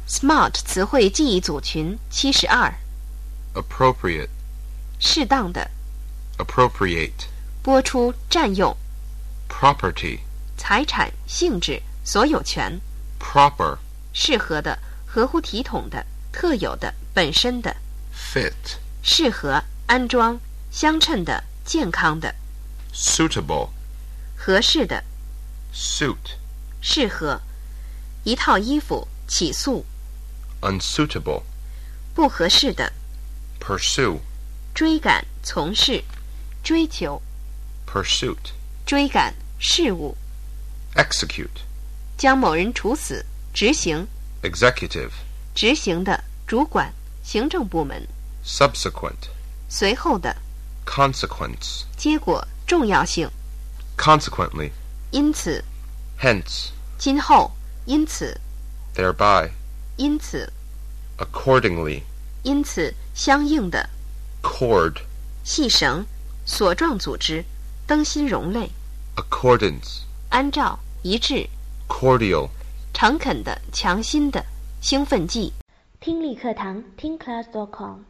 Smart 词汇记忆组群72。 appropriate, 适当的， appropriate, 播出、占用， property, 财产、性质、所有权， proper, 适合的、合乎体统的、特有的、本身的， fit, 适合、安装、相称的、健康的， suitable, 合适的， suit, 适合，一套衣服，起诉， unsuitable, 不合适的， pursue, 追赶、从事、追求、 pursuit, 追赶、事务， execute, 将某人处死、执行、 executive, 执行的、主管、行政部门， subsequent, 随后的， consequence, 结果、重要性， consequently, 因此、 hence, 今后、因此、 thereby, 因此、 accordingly, 因此相应的， cord, 系绳、索状组织、灯芯溶类， accordance, 按照、一致、 cordial, 诚恳的、强心的、兴奋剂。 听力课堂听class.com